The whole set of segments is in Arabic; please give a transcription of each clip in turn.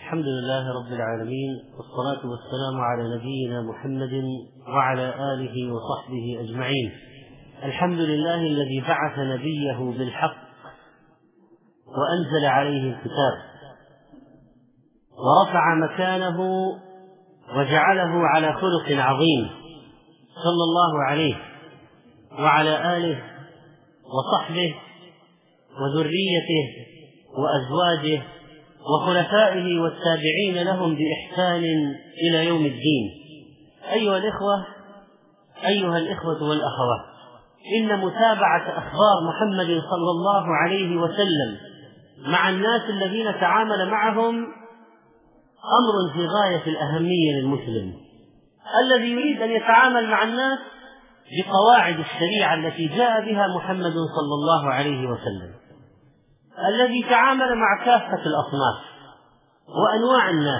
الحمد لله رب العالمين، والصلاة والسلام على نبينا محمد وعلى آله وصحبه أجمعين. الحمد لله الذي بعث نبيه بالحق وأنزل عليه الكتاب ورفع مكانه وجعله على خلق عظيم، صلى الله عليه وعلى آله وصحبه وذريته وأزواجه وخلفائه والتابعين لهم بإحسان إلى يوم الدين. أيها الإخوة والأخوات، إن متابعة أخبار محمد صلى الله عليه وسلم مع الناس الذين تعامل معهم أمر في غاية الأهمية للمسلم الذي يريد أن يتعامل مع الناس بقواعد الشريعة التي جاء بها محمد صلى الله عليه وسلم، الذي تعامل مع كافة الأصناف وأنواع الناس،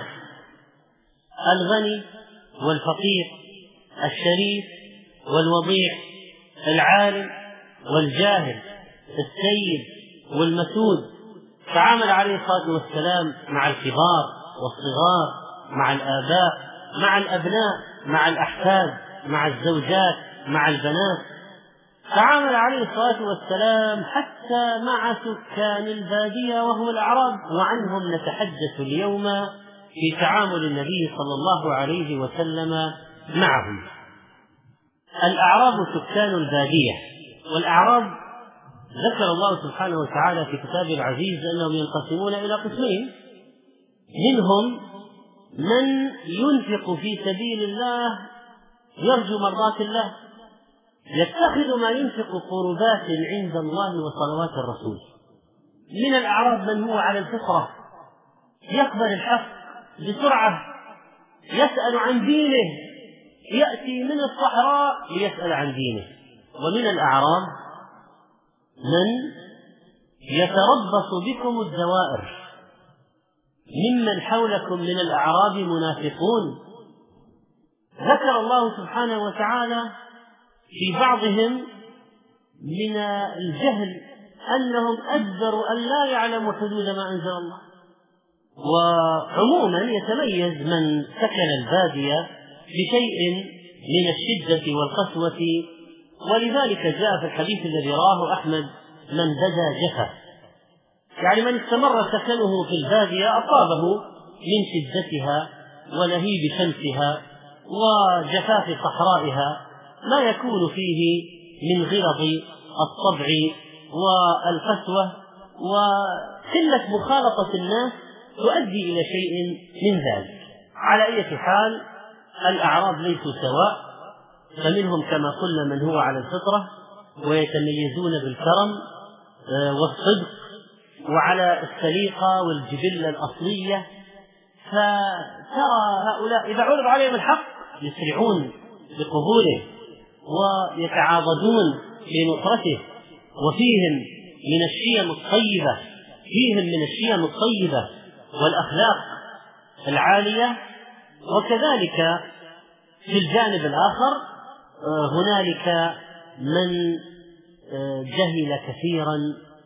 الغني والفقير، الشريف والوضيع، العالم والجاهل، السيد والمسود. تعامل عليه الصلاة والسلام مع الكبار والصغار، مع الآباء، مع الأبناء، مع الأحفاد، مع الزوجات، مع البنات. تعامل عليه الصلاة والسلام حتى مع سكان البادية وهم الأعراب، وعنهم نتحدث اليوم في تعامل النبي صلى الله عليه وسلم معهم. الأعراب سكان البادية، والأعراب ذكر الله سبحانه وتعالى في كتابه العزيز أنهم ينقسمون إلى قسمين: منهم من ينفق في سبيل الله يرجو مرضات الله، يتخذ ما ينفق قربات عند الله وصلوات الرسول. من الأعراب من هو على الفطرة، يقبل الحق بسرعة، يسأل عن دينه، يأتي من الصحراء ليسأل عن دينه. ومن الأعراب من يتربص بكم الدوائر، ممن حولكم من الأعراب منافقون. ذكر الله سبحانه وتعالى في بعضهم من الجهل أنهم أجدروا أن لا يعلموا حدود ما أنزل الله. وعموما يتميز من سكن البادية بشيء من الشدة والقسوة، ولذلك جاء في الحديث الذي رواه أحمد: من بدا جفا، يعني من استمر سكنه في البادية أصابه من شدتها ولهيب شمسها وجفاف صحرائها ما يكون فيه من غلظ الطبع والقسوة وقلة مخالطة الناس تؤدي إلى شيء من ذلك. على أي حال، الأعراب ليسوا سواء، فمنهم كما قلنا من هو على الفطرة ويتميزون بالكرم والصدق وعلى السليقة والجبلة الأصلية، فترى هؤلاء إذا عرض عليهم الحق يسرعون بقبوله ويتعاضدون في نصرته. وفيهم من الشيم الطيبة والأخلاق العالية. وكذلك في الجانب الآخر هنالك من جهل كثيرا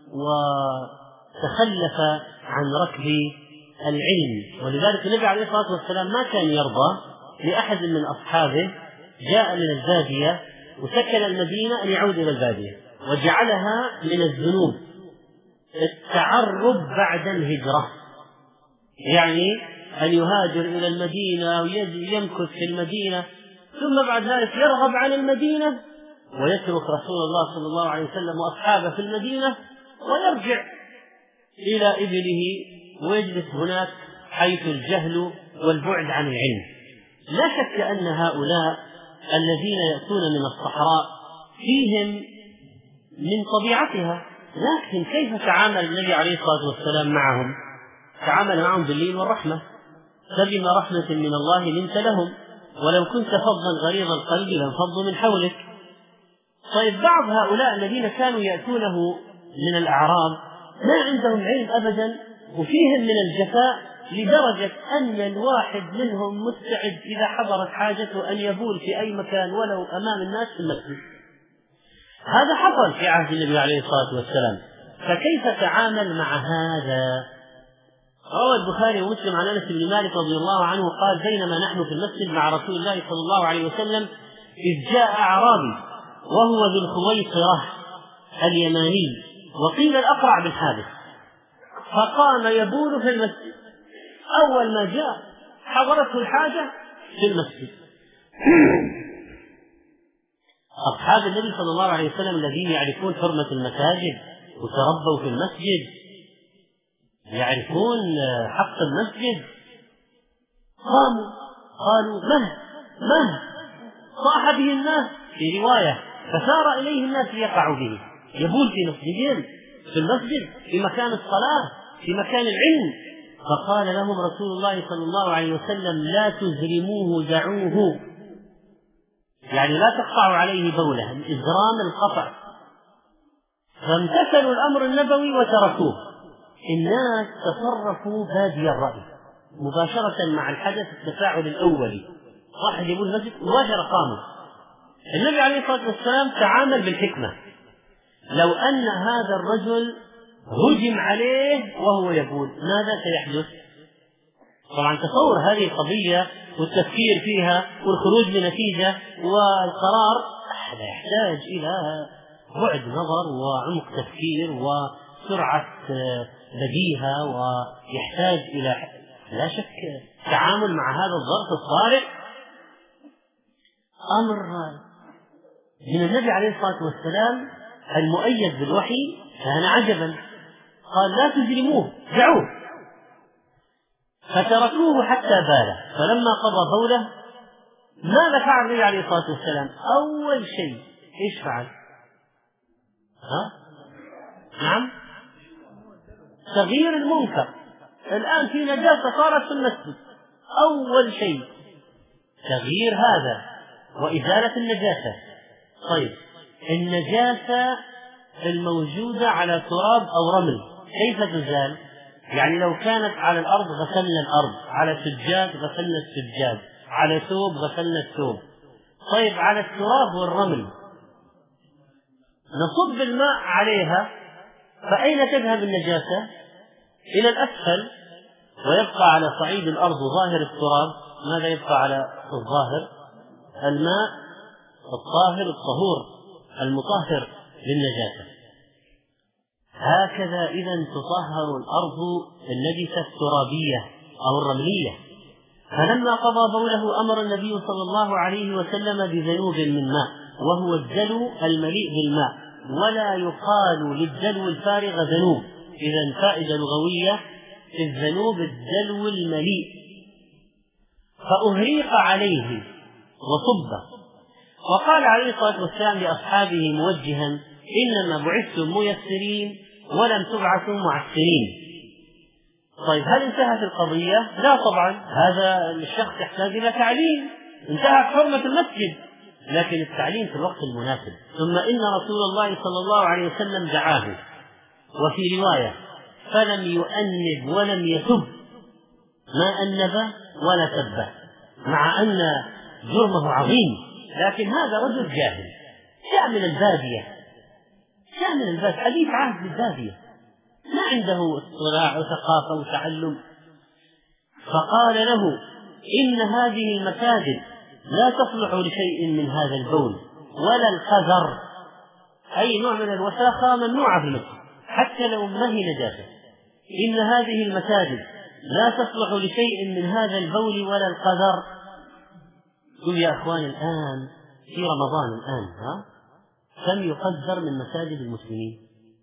وتخلف عن ركب العلم. ولذلك النبي عليه الصلاة والسلام ما كان يرضى لأحد من أصحابه جاء من البادية وسكن المدينة أن يعود إلى البادية، وجعلها من الذنوب التعرب بعد الهجرة، يعني أن يهاجر إلى المدينة ويمكث في المدينة ثم بعد ذلك يرغب عن المدينة ويترك رسول الله صلى الله عليه وسلم وأصحابه في المدينة ويرجع إلى إبله ويجلس هناك حيث الجهل والبعد عن العلم. لا شك أن هؤلاء الذين يأتون من الصحراء فيهم من طبيعتها، لكن كيف تعامل النبي عليه الصلاة والسلام معهم؟ تعامل معهم باللين والرحمة: فبما رحمة من الله لنت لهم ولو كنت فظا غليظ القلب لانفضوا من حولك. طيب، بعض هؤلاء الذين كانوا يأتونه من الأعراب ما عندهم علم أبدا، وفيهم من الجفاء لدرجة أن الواحد منهم مستعد إذا حضرت حاجته أن يبول في أي مكان ولو أمام الناس في المسجد. هذا حصل في عهد النبي عليه الصلاة والسلام، فكيف تعامل مع هذا؟ روى البخاري ومسلم عن أنس بن مالك رضي الله عنه قال: بينما نحن في المسجد مع رسول الله صلى الله عليه وسلم إذ جاء أعرابي وهو ذو الخويصرة اليماني، وقيل الأقرع بن حابس، فقام يبول في المسجد. أول ما جاء حضرته الحاجة في المسجد. أصحاب النبي صلى الله عليه وسلم الذين يعرفون حرمة المساجد وتربوا في المسجد، يعرفون حق المسجد، قالوا مه صاح به الناس في رواية، فسار إليه الناس ليقعوا به، يبول في مسجدين، في المسجد، في مكان الصلاة، في مكان العلم. فقال لهم رسول الله صلى الله عليه وسلم: لا تزرموه، دعوه، يعني لا تقطعوا عليه بوله، الإزرام القطع. فامتثلوا الأمر النبوي وتركوه. الناس تصرفوا بادي الرأي مباشرة مع الحدث، التفاعل الأولي، واحد يقول المسجد مباشرة قاموا. النبي عليه الصلاة والسلام تعامل بالحكمة. لو أن هذا الرجل هجم عليه وهو يقول ماذا سيحدث؟ طبعا تصور هذه القضية والتفكير فيها والخروج بنتيجة والقرار هذا يحتاج إلى بعد نظر وعمق تفكير وسرعة بديهة، ويحتاج إلى لا شك تعامل مع هذا الظرف الطارئ. أمر من النبي عليه الصلاة والسلام المؤيد بالوحي كان عجبا. قال: لا تزرموه، دعوه. فتركوه حتى بال. فلما قضى بوله ماذا فعل النبي عليه الصلاة والسلام؟ أول شيء إيش فعل؟ نعم، تغيير المنكر. الآن في نجاسة صارت في المسجد، أول شيء تغيير هذا وإزالة النجاسة. طيب، النجاسة الموجودة على تراب أو رمل كيف تزال؟ يعني لو كانت على الأرض غسلنا الأرض، على سجاد غسلنا السجاد، على ثوب غسلنا الثوب. طيب، على التراب والرمل نصب الماء عليها، فأين تذهب النجاسة؟ إلى الأسفل، ويبقى على صعيد الأرض ظاهر التراب. ماذا يبقى على الظاهر؟ الماء الطاهر الطهور المطهر للنجاسة. هكذا إذن تطهر الأرض النجسة الترابية أو الرملية. فلما قضى بوله أمر النبي صلى الله عليه وسلم بذنوب من ماء، وهو الدلو المليء بالماء، ولا يقال للدلو الفارغ ذنوب. إذن فائدة لغوية في الذنوب الدلو المليء. فأهريق عليه وصب. وقال عليه الصلاة والسلام لأصحابه موجها: إنما بعثتم ميسرين ولم تبعثوا معسرين. طيب، هل انتهت القضية؟ لا طبعا، هذا الشخص يحتاج إلى تعليم. انتهت حرمة المسجد، لكن التعليم في الوقت المناسب. ثم إن رسول الله صلى الله عليه وسلم دعاه، وفي رواية: فلم يؤنب ولم يسب، ما أنب ولا سب، مع أن جرمه عظيم، لكن هذا رجل جاهل جاء من البادية، حديث عهد بالبادية، ما عنده اطلاع وثقافة وتعلم. فقال له: إن هذه المساجد لا تصلح لشيء من هذا البول ولا القذر، أي نوع من الوساخة ممنوعة في المسجد حتى لو ما هي نجاسة. إن هذه المساجد لا تصلح لشيء من هذا البول ولا القذر. قل يا أخوان، الآن في رمضان الآن كم يقدر من مساجد المسلمين؟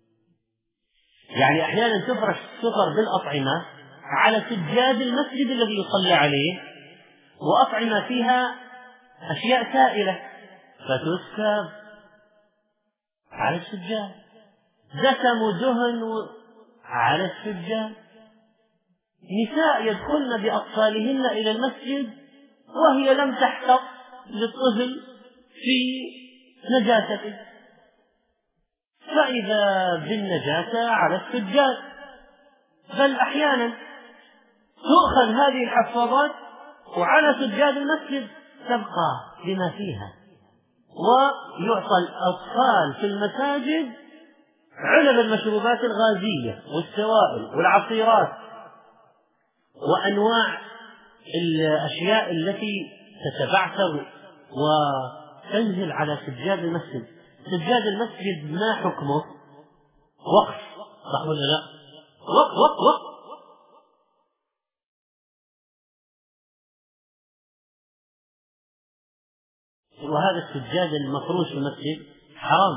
يعني أحيانا تفرش سفر بالأطعمة على سجاد المسجد الذي يصلى عليه، وأطعمة فيها أشياء سائلة فتسكب على السجاد، دسم ودهن على السجاد. نساء يدخلن بأطفالهن إلى المسجد وهي لم تحتط للطفل في نجاسته، فإذا بالنجاسة على السجاد. بل أحيانا تؤخذ هذه الحفاظات وعلى سجاد المسجد تبقى بما فيها، ويعطى الأطفال في المساجد علب المشروبات الغازية والسوائل والعصيرات. وأنواع الأشياء التي تتبعثر وتنزل على سجاد المسجد. سجاد المسجد ما حكمه؟ وقف، صح ولا لا؟ وقف. وهذا السجاد المفروش في المسجد حرام،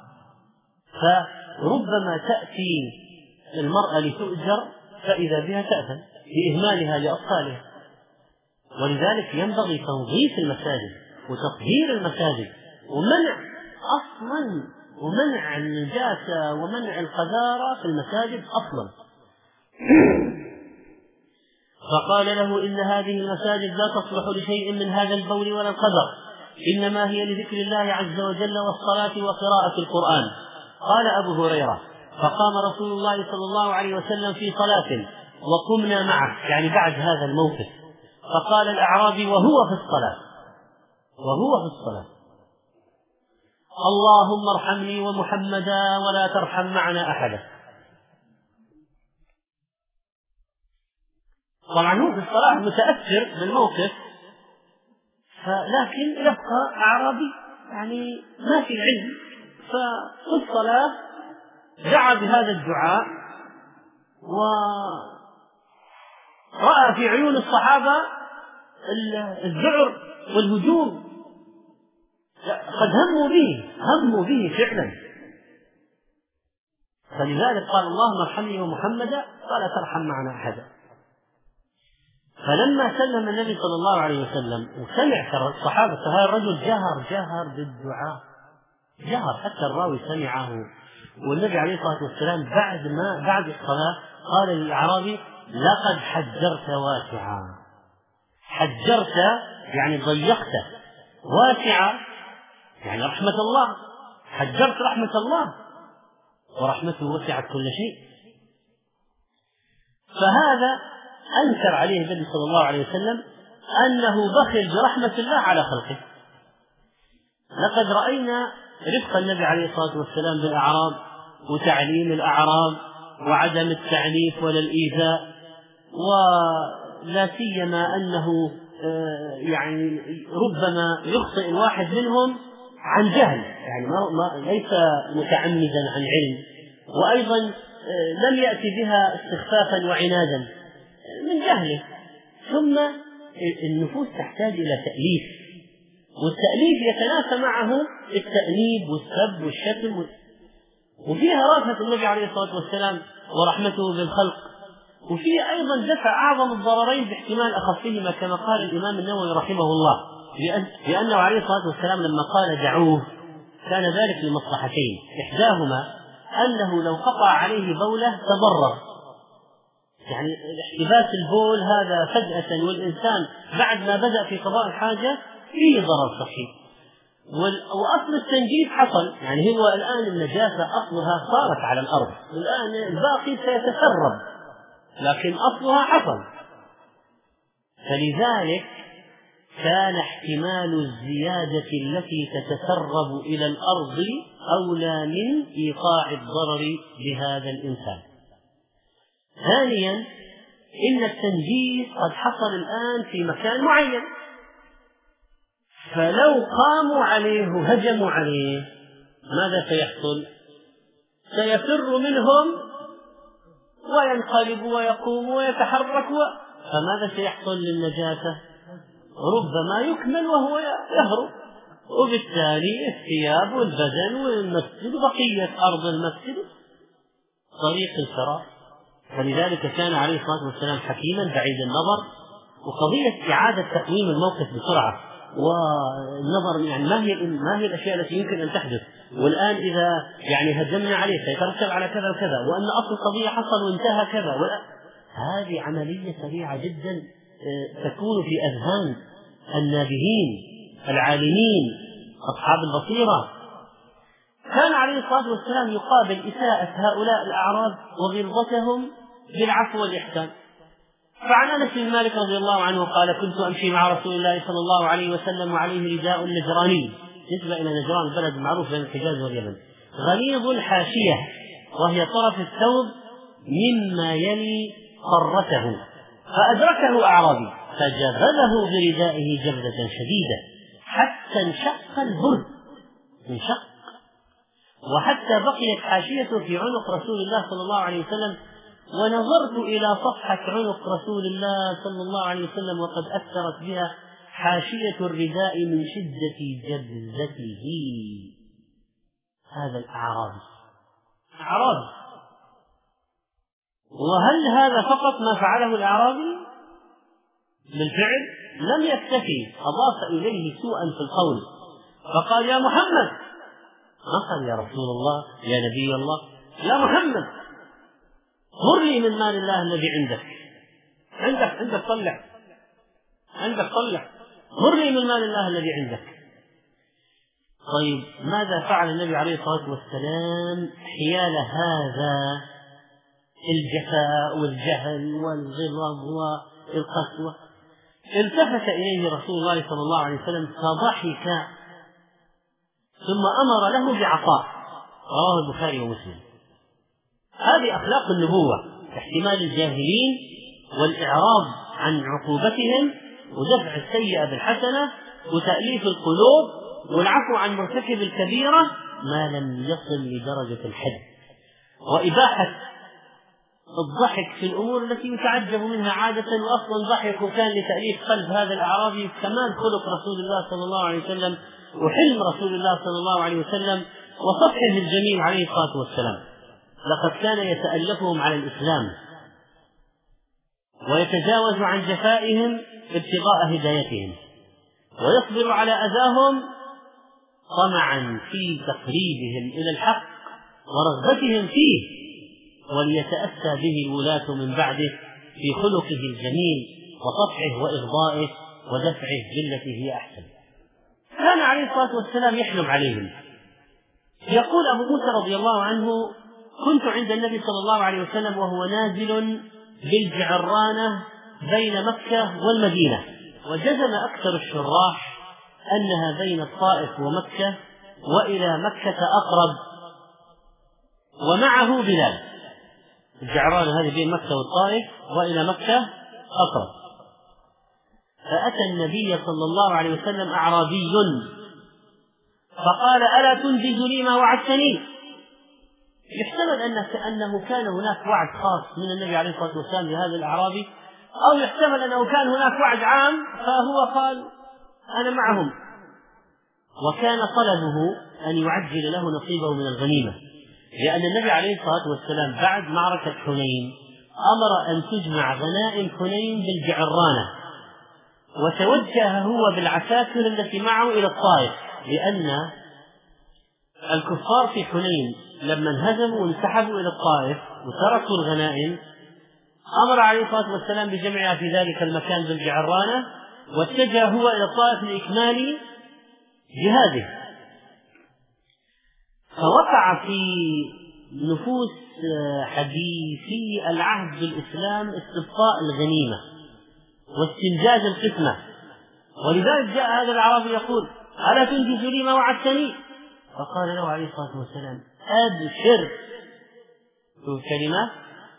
فربما تأتي المرأة لتؤجر فإذا بها تأثم بإهمالها لأطفالها. ولذلك ينبغي تنظيف المساجد وتطهير المساجد ومنع النجاسة ومنع القذارة في المساجد أصلا. فقال له: إن هذه المساجد لا تصلح لشيء من هذا البول ولا القذر، إنما هي لذكر الله عز وجل والصلاة وقراءة القرآن. قال أبو هريرة: فقام رسول الله صلى الله عليه وسلم في صلاة وقمنا معه، يعني بعد هذا الموقف، فقال الأعرابي وهو في الصلاة: اللهم ارحمني ومحمدا ولا ترحم معنا أحدا. طبعا هو في الصلاة متأثر بالموقف، لكن يبقى أعرابي يعني ما في علم، ففي الصلاة دعا بهذا الدعاء، ورأى في عيون الصحابة الذعر والهجوم، قد هموا به فعلا. فلذلك قال: اللهم ارحمني ومحمدا ولا ترحم معنا أحدا. فلما سلم النبي صلى الله عليه وسلم وسمع الصحابة هذا الرجل جهر بالدعاء، حتى الراوي سمعه. والنبي عليه الصلاة والسلام بعد الصلاة قال للأعرابي: لقد حجرت واسعا. حجرت يعني ضيقت، واسعة يعني رحمة الله، حجرت رحمة الله، ورحمته وسعت كل شيء. فهذا أنكر عليه النبي صلى الله عليه وسلم أنه بخل برحمة الله على خلقه. لقد رأينا رفق النبي عليه الصلاة والسلام بالأعراب وتعليم الأعراب وعدم التعنيف ولا الإيذاء، ولا سيما أنه يعني ربما يخطئ الواحد منهم عن جهل، يعني ليس متعمدا عن علم، وأيضا لم يأتي بها استخفافا وعنادا من جهله. ثم النفوس تحتاج إلى تأليف، والتأليف يتنافى معه التأنيب والسب والشتم، وفيها رأفة النبي عليه الصلاة والسلام ورحمته بالخلق، وفيه أيضا دفع أعظم الضررين باحتمال أخفهما، كما قال الإمام النووي رحمه الله، لأنه عليه الصلاة والسلام لما قال دعوه كان ذلك لمصلحتين: إحداهما أنه لو قطع عليه بوله تضرر، يعني احتباس البول هذا فجأة والإنسان بعد ما بدأ في قضاء الحاجة فيه ضرر صحي. وأصل التنجيس حصل، يعني هو الآن النجاسة أصلها صارت على الأرض، الآن الباقي سيتسرب، لكن أصلها حصل. فلذلك كان احتمال الزيادة التي تتسرب إلى الأرض أولى من إيقاع الضرر بهذا الإنسان. ثانيا، إن التنجيس قد حصل الآن في مكان معين، فلو قاموا عليه وهجموا عليه ماذا سيحصل؟ سيفر منهم وينقلب ويقوم ويتحرك، فماذا سيحصل للنجاسة؟ ربما يكمل وهو يهرب، وبالتالي الثياب والبدن والمسجد وبقية أرض المسجد طريق الفرار. فلذلك كان عليه الصلاة والسلام حكيما بعيد النظر. وقضية إعادة تقويم الموقف بسرعة والنظر، يعني ما هي الأشياء التي يمكن أن تحدث، والآن إذا يعني هجمنا عليه سيترتب على كذا وكذا، وأن أصل القضية حصل وانتهى كذا، هذه عملية سريعة جدا تكون في أذهان النابهين العالمين أصحاب البصيرة. كان عليه الصلاة والسلام يقابل إساءة هؤلاء الأعراب وغلظتهم بالعفو والإحسان. فعن أنس بن مالك رضي الله عنه قال: كنت أمشي مع رسول الله صلى الله عليه وسلم وعليه رداء نجراني، نسبة إلى نجران البلد المعروف بين الحجاز واليمن، غليظ الحاشية، وهي طرف الثوب مما يلي قرته، فأدركه أعرابي فجبله بردائه جبلة شديدة حتى انشق البرد، انشق، وحتى بقيت حاشيته في عنق رسول الله صلى الله عليه وسلم. ونظرت إلى صفحة عنق رسول الله صلى الله عليه وسلم وقد أثرت بها حاشية الرداء من شدة جبلته. هذا الأعرابي أعرابي. وهل هذا فقط ما فعله الأعرابي؟ بالفعل لم يكتفي، أضاف إليه سوءا في القول فقال: يا محمد، ما قال يا رسول الله يا نبي الله، يا محمد مر لي من مال الله الذي عندك طلع مر لي من مال الله الذي عندك. طيب ماذا فعل النبي عليه الصلاة والسلام حيال هذا الجفاء والجهل والغضب والقسوة؟ التفت إليه رسول الله صلى الله عليه وسلم فضحك ثم أمر له بعطاء، رواه البخاري ومسلم. هذه أخلاق النبوة: احتمال الجاهلين والإعراض عن عقوبتهم ودفع السيئة بالحسنة وتأليف القلوب والعفو عن مرتكب الكبيرة ما لم يصل لدرجة الحد، وإباحة الضحك في الأمور التي يتعجب منها عادة. وأصلا ضحك كان لتأليف قلب هذا الأعرابي كمال خلق رسول الله صلى الله عليه وسلم وحلم رسول الله صلى الله عليه وسلم وصفحه الجميل عليه الصلاة والسلام. لقد كان يتألفهم على الإسلام ويتجاوز عن جفائهم ابتغاء هدايتهم ويصبر على أذاهم طمعا في تقريبهم إلى الحق ورغبتهم فيه، وليتأسى به الولاة من بعده في خلقه الجميل وصفحه وإغضائه ودفعه بالتي هي أحسن. كان عليه الصلاة والسلام يحلم عليهم. يقول أبو موسى رضي الله عنه: كنت عند النبي صلى الله عليه وسلم وهو نازل بالجعرانة بين مكة والمدينة، وجزم أكثر الشراح أنها بين الطائف ومكة وإلى مكة أقرب، ومعه بلال. الجعرانة هذه بين مكة والطائف وإلى مكة أقرب. فأتى النبي صلى الله عليه وسلم أعرابي فقال: ألا تنجز لي ما وعدتني؟ يحتمل أنه كان هناك وعد خاص من النبي عليه الصلاة والسلام لهذا الأعرابي، أو يحتمل أنه كان هناك وعد عام فهو قال: أنا معهم. وكان طلبه أن يعجل له نصيبه من الغنيمة، لأن النبي عليه الصلاة والسلام بعد معركة حنين أمر أن تجمع غنائم حنين بالجعرانة، وتوجه هو بالعساكر التي معه إلى الطائف، لأن الكفار في حنين لما انهزموا وانسحبوا إلى الطائف وتركوا الغنائم أمر عليه الصلاة والسلام بجمعها في ذلك المكان بالجعرانة، واتجه هو إلى الطائف لإكمال جهاده. فوقع في نفوس حديثي العهد بالإسلام استبقاء الغنيمة واستنجاز القسمة، ولذلك جاء هذا الأعرابي يقول: ألا تنجز لي ما وعدتني؟ فقال له عليه الصلاة والسلام: أبشر. كلمة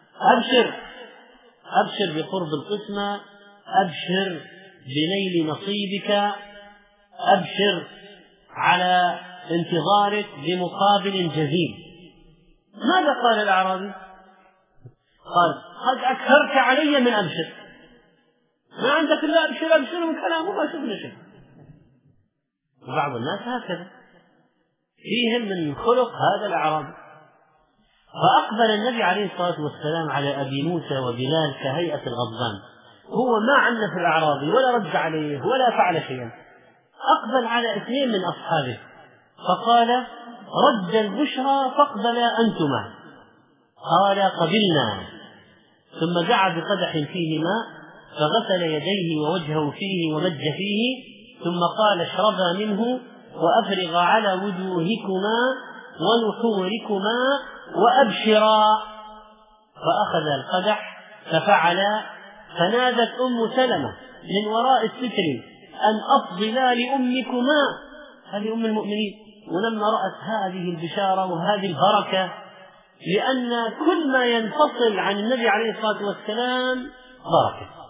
أبشر بقرب القسمة، أبشر بنيل نصيبك، أبشر على انتظارك بمقابل جزيل. ماذا قال الأعرابي؟ قال: قد أكثرت علي من أبشر. ما عندك إلا أبشر من كلامه ما شفنا شيء. وبعض الناس هكذا فيهم من خلق هذا الأعرابي. فأقبل النبي عليه الصلاة والسلام على أبي موسى وبلال كهيئة الغضبان، هو ما عنف الأعرابي ولا رد عليه ولا فعل شيئا، أقبل على اثنين من أصحابه فقال: رد البشرى فاقبلا أنتما. قال: قبلنا. ثم دعا بقدح فيه ماء فغسل يديه ووجهه فيه ومج فيه، ثم قال: اشربا منه وأفرغا على وجوهكما ونحوركما وأبشرا. فأخذ القدح ففعلا، فنادت أم سلمة من وراء الستر: أن أفضلا لأمكما، هذه أم المؤمنين. ولما رأت هذه البشارة وهذه البركة، لأن كل ما ينفصل عن النبي عليه الصلاة والسلام بركة،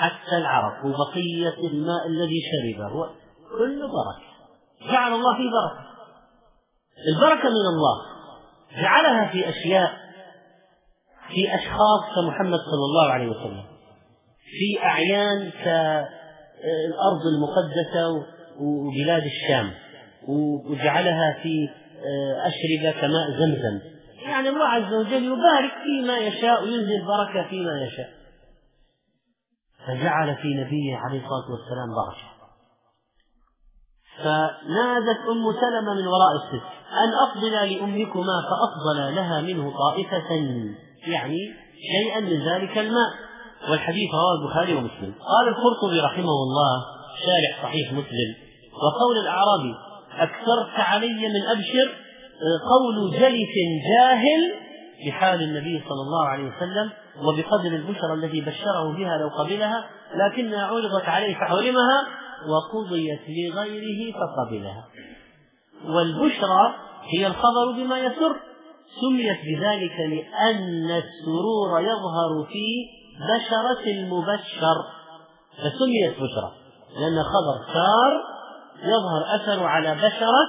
حتى العرق وبقية الماء الذي شربه كل بركة، جعل الله فيه بركة. البركة من الله جعلها في أشياء، في أشخاص كمحمد صلى الله عليه وسلم، في أعيان كالأرض المقدسة وبلاد الشام، وجعلها في أشربة كماء زمزم. يعني الله عز وجل يبارك فيما يشاء وينزل بركة فيما يشاء، فجعل في نبيه عليه الصلاة والسلام بركة. فنادت أم سلمة من وراء الست أن أفضل لأمكما، فأفضل لها منه طائفة، يعني شيئا من ذلك الماء. والحديث رواه البخاري ومسلم. قال القرطبي رحمه الله شارح صحيح مسلم: وقول الأعرابي أكثرت علي من أبشر قول جلف جاهل بحال النبي صلى الله عليه وسلم وبقدر البشرى التي بشره بها لو قبلها، لكنها عرضت عليه فحرمها وقضيت لغيره فقبلها. والبشرى هي الخبر بما يسر، سميت بذلك لأن السرور يظهر في بشرة المبشر، فسميت بشرى لأن خبر سار يظهر أثر على بشرة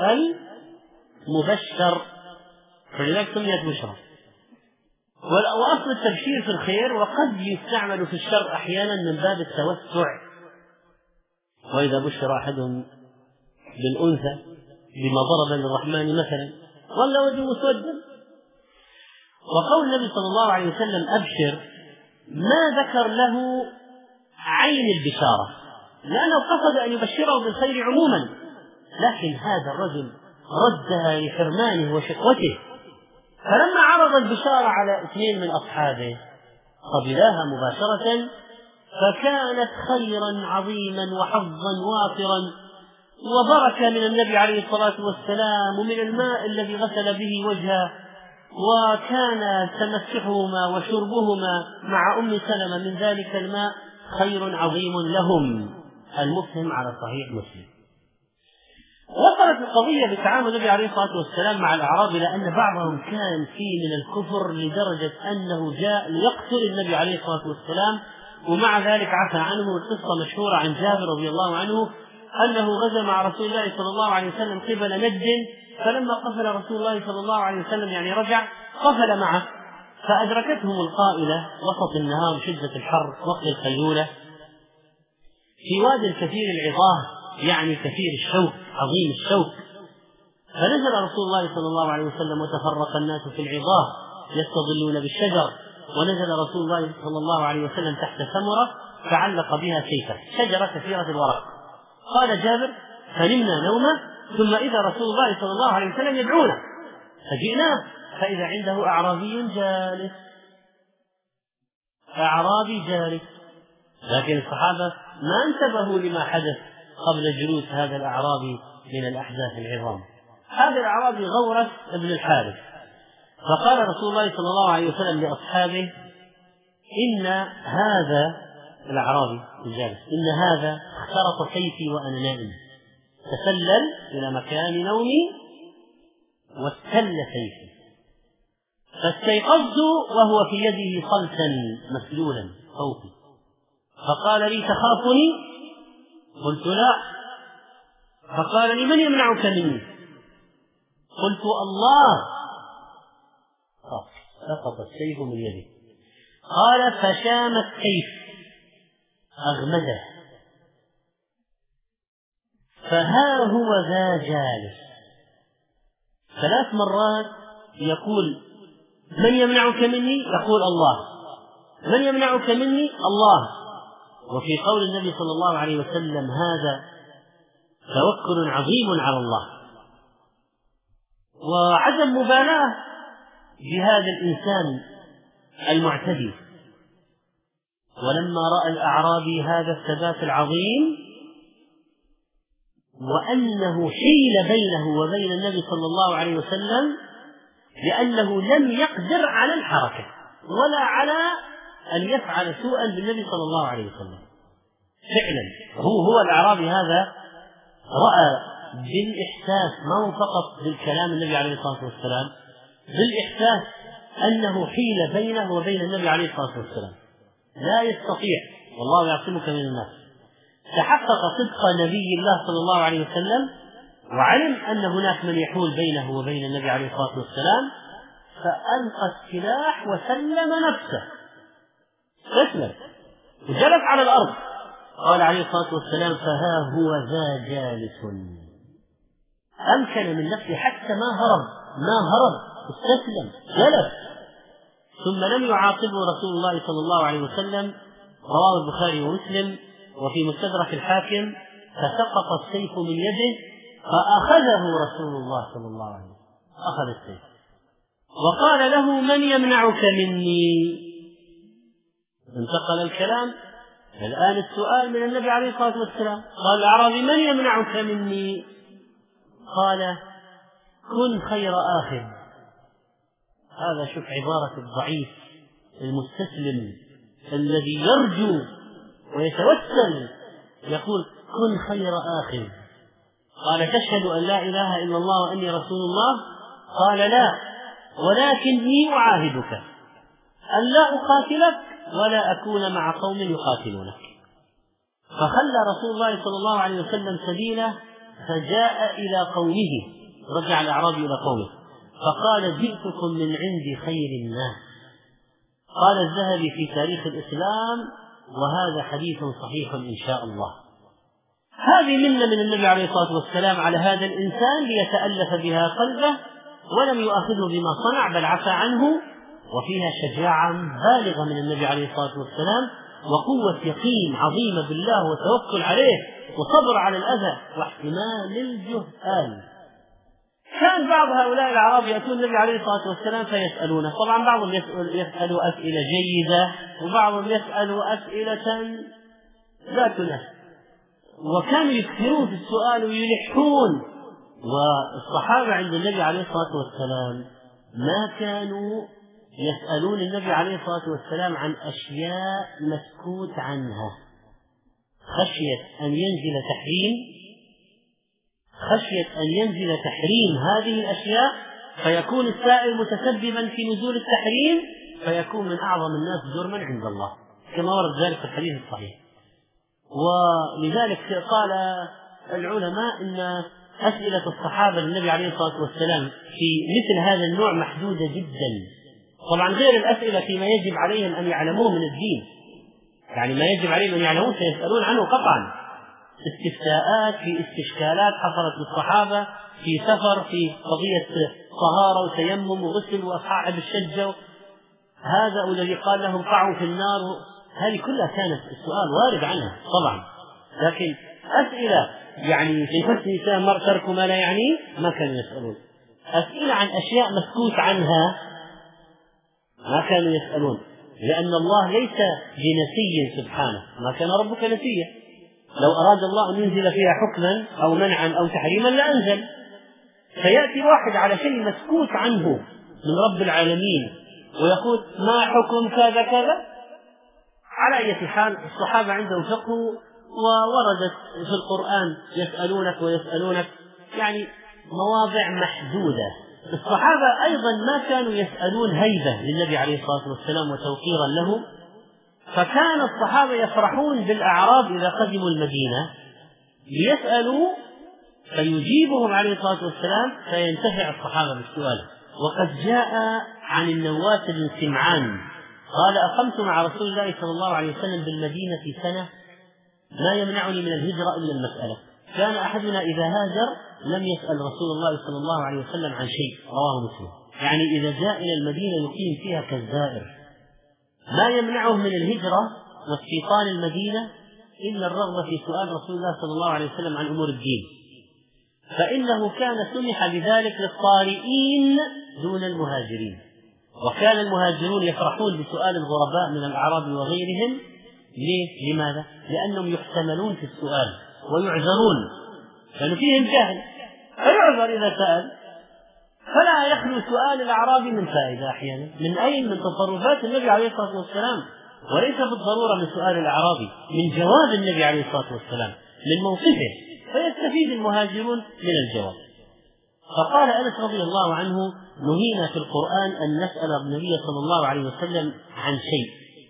المبشر، فلذلك سميت بشرى. وأصل التبشير في الخير، وقد يستعمل في الشر أحيانا من باب التوسع، وإذا بشر أحدهم بالأنثى بما ضرب للرحمن مثلا ولا وجهه مسودا. وقول النبي صلى الله عليه وسلم أبشر ما ذكر له عين البشارة، لأنه قصد أن يبشره بالخير عموما، لكن هذا الرجل ردها لحرمانه وشقوته، فلما عرض البشارة على اثنين من أصحابه قبلاها مباشرة، فكانت خيرا عظيما وحظا وافرا وبركة من النبي عليه الصلاة والسلام ومن الماء الذي غسل به وجهه، وكان تمسحهما وشربهما مع أم سلمة من ذلك الماء خير عظيم لهم. المسلم على صحيح مسلم. وصلت القضية بتعامل النبي عليه الصلاة والسلام مع الأعراب إلى أن بعضهم كان فيه من الكفر لدرجة أنه جاء ليقتل النبي عليه الصلاة والسلام، ومع ذلك عفى عنه. القصة مشهورة عن جابر رضي الله عنه أنه غزا مع رسول الله صلى الله عليه وسلم قبل نجد، فلما قفل رسول الله صلى الله عليه وسلم يعني رجع قفل معه، فأدركتهم القائلة وسط النهار شدة الحر وقت القيلولة في واد كثير العظاه، يعني كثير الشوك عظيم الشوك، فنزل رسول الله صلى الله عليه وسلم وتفرق الناس في العظاه يستظلون بالشجر، ونزل رسول الله صلى الله عليه وسلم تحت ثمرة فعلق بها سيفه، شجرة كثيرة الورق. قال جابر: فنمنا نومه، ثم إذا رسول الله صلى الله عليه وسلم يدعونا فجئناه فإذا عنده أعرابي جالس، أعرابي جالس. لكن الصحابة ما انتبهوا لما حدث قبل جلوس هذا الأعرابي من الأحداث العظام. هذا الأعرابي غورث ابن الحارث، فقال رسول الله صلى الله عليه وسلم لأصحابه: إن هذا الأعرابي الجالس إن هذا اخترق سيفي وأنا نائم، تسلل إلى مكان نومي واستل سيفي، فاستيقظت وهو في يده صلتا مسلولا فوقي، فقال لي: تخافني؟ قلت: لا. فقال لي: من يمنعك مني؟ قلت: الله. سقط السيف من يده. قال: فشام السيف أغمده، فها هو ذا جالس. 3 مرات يقول: من يمنعك مني؟ يقول: الله. من يمنعك مني؟ الله. وفي قول النبي صلى الله عليه وسلم: هذا توكل عظيم على الله وعدم مبالاة بهذا الإنسان المعتدي. ولما رأى الأعرابي هذا الثبات العظيم وأنه حيل بينه وبين النبي صلى الله عليه وسلم، لأنه لم يقدر على الحركة ولا على أن يفعل سوءا بالنبي صلى الله عليه وسلم، فعلا هو الأعرابي هذا رأى بالإحساس، ما هو فقط بالكلام النبي عليه الصلاة والسلام، بالإحساس أنه حيل بينه وبين النبي عليه الصلاة والسلام، لا يستطيع والله يعصمك من الناس. تحقق صدق نبي الله صلى الله عليه وسلم، وعلم أن هناك من يحول بينه وبين النبي عليه الصلاة والسلام، فألقى السلاح وسلم نفسه، استسلم وجلس على الأرض. قال عليه الصلاة والسلام: فها هو ذا جالس. أمكن من نفسه حتى ما هرب، استسلم جلس. ثم لم يعاقبه رسول الله صلى الله عليه وسلم. رواه البخاري ومسلم وفي مستدرك الحاكم: فسقط السيف من يده فأخذه رسول الله صلى الله عليه وسلم، أخذ السيف وقال له: من يمنعك مني؟ انتقل الكلام. الآن السؤال من النبي عليه الصلاة والسلام. قال الأعرابي: من يمنعك مني؟ قال: كن خير آخذ. هذا شوف عبارة الضعيف المستسلم الذي يرجو ويتوسل، يقول: كن خير آخذ. قال: تشهد أن لا إله إلا الله وأني رسول الله؟ قال: لا، ولكني أعاهدك أن لا أقاتلك ولا أكون مع قوم يقاتلونك. فخلى رسول الله صلى الله عليه وسلم سبيله، فجاء إلى قومه، رجع الأعرابي إلى قومه فقال: جئتكم من عند خير الناس. قال الذهبي في تاريخ الإسلام: وهذا حديث صحيح إن شاء الله. هذه منة من النبي عليه الصلاة والسلام على هذا الإنسان ليتألف بها قلبه، ولم يؤاخذه بما صنع بل عفى عنه، وفيها شجاعة بالغة من النبي عليه الصلاة والسلام، وقوة يقين عظيمة بالله وتوكل عليه وصبر على الأذى واحتمال الجهال. كان بعض هؤلاء الأعراب يأتون النبي عليه الصلاة والسلام فيسألونه. طبعا بعضهم يسألوا أسئلة جيدة، وبعضهم يسألوا أسئلة لا تناسب، وكانوا يكثرون في السؤال ويلحون. والصحابة عند النبي عليه الصلاة والسلام ما كانوا يسألون النبي عليه الصلاة والسلام عن أشياء مسكوت عنها، خشية أن ينزل تحريم هذه الأشياء فيكون السائل متسببا في نزول التحريم، فيكون من أعظم الناس جرما عند الله، كما ورد ذلك في الحديث الصحيح. ولذلك قال العلماء إن أسئلة الصحابة للنبي عليه الصلاة والسلام في مثل هذا النوع محدودة جدا، طبعا غير الأسئلة فيما يجب عليهم أن يعلموه من الدين، يعني ما يجب عليهم أن يعلموه سيسألون عنه قطعا. استفتاءات في استشكالات حصلت للصحابة في سفر، في قضية طهارة وتيمم وغسل وأصحاب الشجة، هذا الذي قال لهم قعوا في النار، هذه كلها كانت السؤال وارد عنها طبعا. لكن أسئلة يعني في حسن نساء ترك ما لا يعني ما كانوا يسألون. أسئلة عن أشياء مسكوت عنها ما كانوا يسألون، لأن الله ليس بنسي سبحانه، ما كان ربك نسيا. لو أراد الله أن ينزل فيها حكما أو منعا أو تحريما لأنزل. فيأتي واحد على شيء مسكوت عنه من رب العالمين ويقول ما حكم كذا كذا. على أي حال الصحابة عندهم فقه، ووردت في القرآن يسألونك يعني مواضع محدودة. الصحابة أيضا ما كانوا يسألون هيبة للنبي عليه الصلاة والسلام وتوقيرا له، فكان الصحابة يفرحون بالأعراب إذا قدموا المدينة ليسألوا فيجيبهم عليه الصلاة والسلام فينتفع الصحابة بالسؤال. وقد جاء عن النواس بن سمعان قال: أقمت مع رسول الله صلى الله عليه وسلم بالمدينة سنة، لا يمنعني من الهجرة إلا المسألة. كان أحدنا إذا هاجر لم يسأل رسول الله صلى الله عليه وسلم عن شيء. رواه مسلم. يعني إذا جاء إلى المدينة يقيم فيها كالزائر، ما يمنعه من الهجرة واستيطان المدينة إلا الرغبة في سؤال رسول الله صلى الله عليه وسلم عن أمور الدين، فإنه كان سمح بذلك للطارئين دون المهاجرين. وكان المهاجرون يفرحون بسؤال الغرباء من الأعراب وغيرهم. ليه؟ لماذا؟ لأنهم يحتملون في السؤال ويعذرون، لأنه فيهم جهل فيعذر إذا سأل. فلا يخلو سؤال الأعرابي من فائدة أحيانا. من أين؟ من تصرفات النبي عليه الصلاة والسلام، وليس بالضرورة من سؤال الأعرابي، من جواب النبي عليه الصلاة والسلام، من موقفه، فيستفيد المهاجرون من الجواب. فقال أنس رضي الله عنه: نهينا في القرآن أن نسأل النبي صلى الله عليه وسلم عن شيء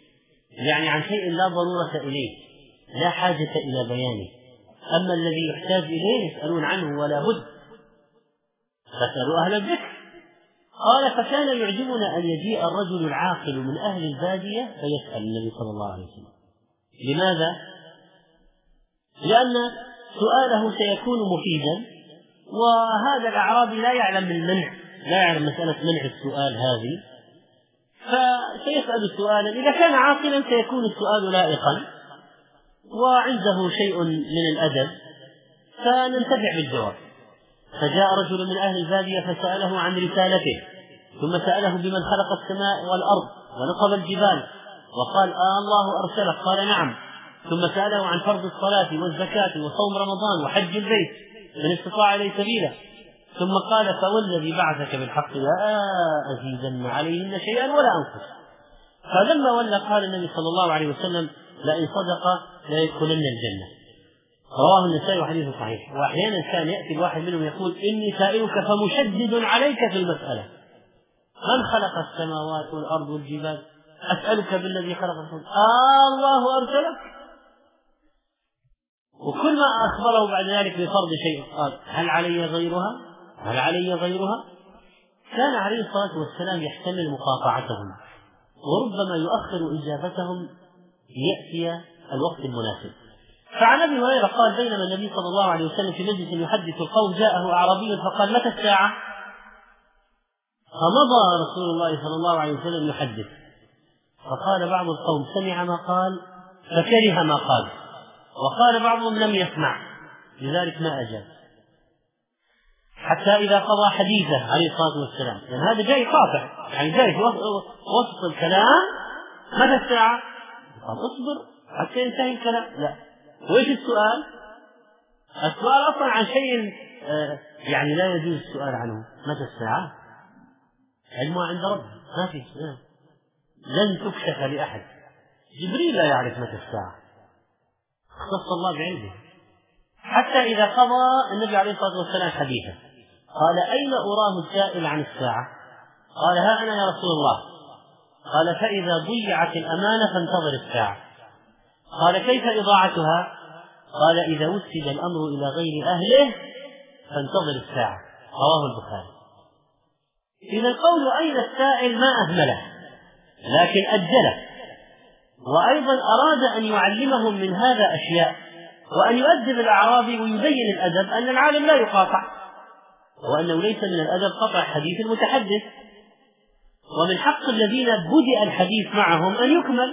يعني عن شيء لا ضرورة إليه لا حاجة إلى بيانه. أما الذي يحتاج إليه يسألون عنه ولا بد، فاسألوا أهل الذكر. قال فكان يعجبنا أن يجيء الرجل العاقل من أهل البادية فيسأل النبي صلى الله عليه وسلم. لماذا؟ لأن سؤاله سيكون مفيدا، وهذا الأعرابي لا يعلم المنع، لا يعلم مسألة منع السؤال هذه، فسيسأل سؤالا إذا كان عاقلا سيكون السؤال لائقا وعنده شيء من الأدب فننتفع بالجواب. فجاء رجل من أهل البادية فسأله عن رسالته، ثم سأله بمن خلق السماء والأرض ونقب الجبال، وقال الله أرسلك؟ قال نعم. ثم سأله عن فرض الصلاة والزكاة وصوم رمضان وحج البيت من استطاع إليه سبيلا، ثم قال فوالذي بعثك بالحق لا أزيدن عليهن شيئا ولا أنقص. فلما ولى قال النبي صلى الله عليه وسلم لئن صدق لا يدخلن الجنة. رواه النسائي وحديث صحيح. وأحيانا كان يأتي الواحد منهم يقول إني سائلك فمشدد عليك في المسألة، من خلق السماوات والأرض والجبال؟ أسألك بالذي خلق السماوات الله أرسلك؟ وكل ما أخبره بعد ذلك بفرض شيء قال هل علي غيرها؟ هل علي غيرها؟ كان عليه الصلاة والسلام يحتمل مقاطعتهم وربما يؤخر إجابتهم ليأتي الوقت المناسب. فعن أبي هريرة قال بينما النبي صلى الله عليه وسلم في مجلس يحدث القوم جاءه أعرابي فقال متى الساعة؟ فمضى رسول الله صلى الله عليه وسلم يحدث، فقال بعض القوم سمع ما قال فكره ما قال، وقال بعضهم لم يسمع لذلك ما أجاب، حتى إذا قضى حديثه عليه الصلاة والسلام. يعني هذا جاي قاطع، يعني جاي في وسط الكلام متى الساعة؟ قال اصبر حتى ينتهي الكلام. لا، وإيش السؤال؟ السؤال أصلا عن شيء يعني لا يجوز السؤال عنه. متى الساعة؟ علمها عند ربه، ما في سؤال، لن تكشف لأحد. جبريل لا يعرف متى الساعة، اختص الله بعلمه. حتى إذا قضى النبي عليه الصلاة والسلام حديثه قال أين أراه السائل عن الساعة؟ قال ها أنا يا رسول الله. قال فإذا ضيعت الأمانة فانتظر الساعة. قال كيف إضاعتها؟ قال إذا وسد الأمر إلى غير أهله فانتظر الساعة. رواه البخاري. إذا القول أين السائل ما أهمله لكن أجله، وأيضا أراد أن يعلمهم من هذا أشياء، وأن يؤدب الأعرابي ويبين الأدب أن العالم لا يقاطع، وأنه ليس من الأدب قطع حديث المتحدث، ومن حق الذين بدأ الحديث معهم أن يكمل.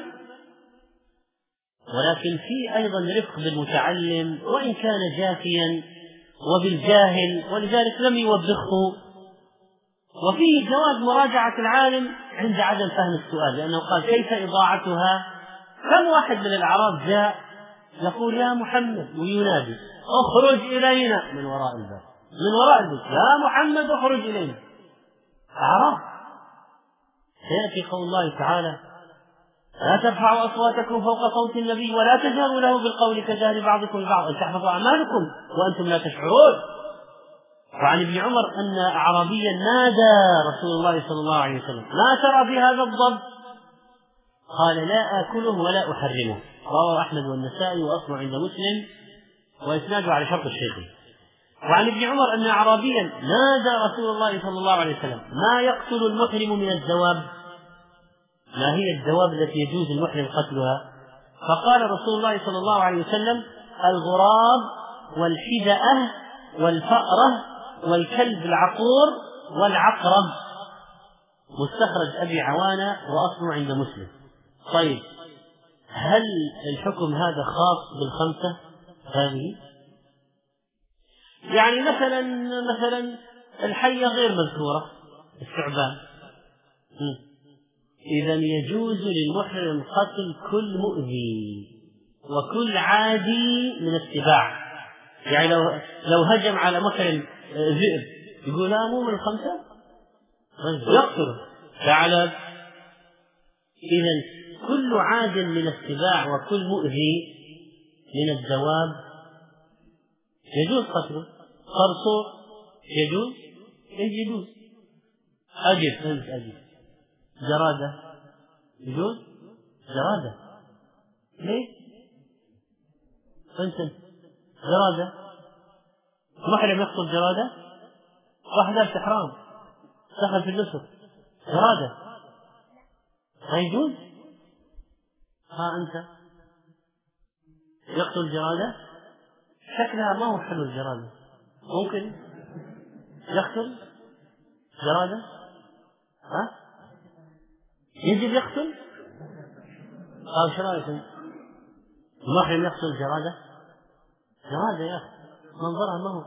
ولكن في أيضا رفق بالمتعلم وإن كان جافيا وبالجاهل، ولذلك لم يوبخه. وفيه جواز مراجعة العالم عند عدم فهم السؤال، لأنه قال كيف إضاعتها؟ كم واحد من الأعراب جاء يقول يا محمد وينادي اخرج إلينا من وراء الباب، من وراء البيت، يا محمد اخرج إلينا. أعراب. سيأتي قول الله تعالى لا ترفعوا أصواتكم فوق صوت النبي ولا تجهروا له بالقول كجهر بعضكم لبعض أن تحبطوا أعمالكم وأنتم لا تشعرون. وعن ابن عمر أن أعرابيا نادى رسول الله صلى الله عليه وسلم ما ترى في هذا الضب؟ قال لا آكله ولا أحرمه. رواه أحمد والنسائي وأصله عند مسلم وإسناده على شرط الشيخين. وعن ابن عمر أن أعرابيا نادى رسول الله صلى الله عليه وسلم ما يقتل المحرم من الدواب؟ ما هي الدواب التي يجوز المحرم قتلها؟ فقال رسول الله صلى الله عليه وسلم الغراب والحدأة والفأرة والكلب العقور والعقرب. مستخرج أبي عوانة وأصله عند مسلم. طيب هل الحكم هذا خاص بالخمسة هذه؟ يعني مثلا الحية غير مذكورة، الثعبان. إذا يجوز للمحرم قتل كل مؤذي وكل عادي من السباع. يعني لو هجم على محرم ذئب يقول لا مو من الخمسة، يقتله ثعلب. إذا كل عاد من السباع وكل مؤذي من الدواب يجوز قتله. صرصور يجوز؟ يجوز. أجل جرادة يجوز؟ جرادة ليه؟ أنت جرادة محرم يقتل جرادة؟ واحد لابس إحرام دخل في النسك جرادة ما يجوز؟ ها أنت يقتل جرادة شكلها ما هو حلو الجرادة ممكن يقتل جرادة؟ ها؟ يجب يقتل؟ شو رأيكم؟ المحرم يقتل جرادة؟ جرادة يا أخي منظرها ما هو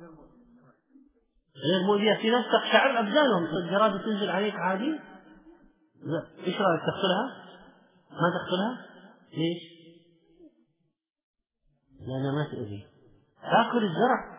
غير مؤذية في ناس تقشعر أبدانهم الجرادة تنزل عليك عادي؟ لا إيش رأيك تقتلها؟ ما تقتلها؟ ليش؟ لأنها ما تؤذي تأكل الزرع.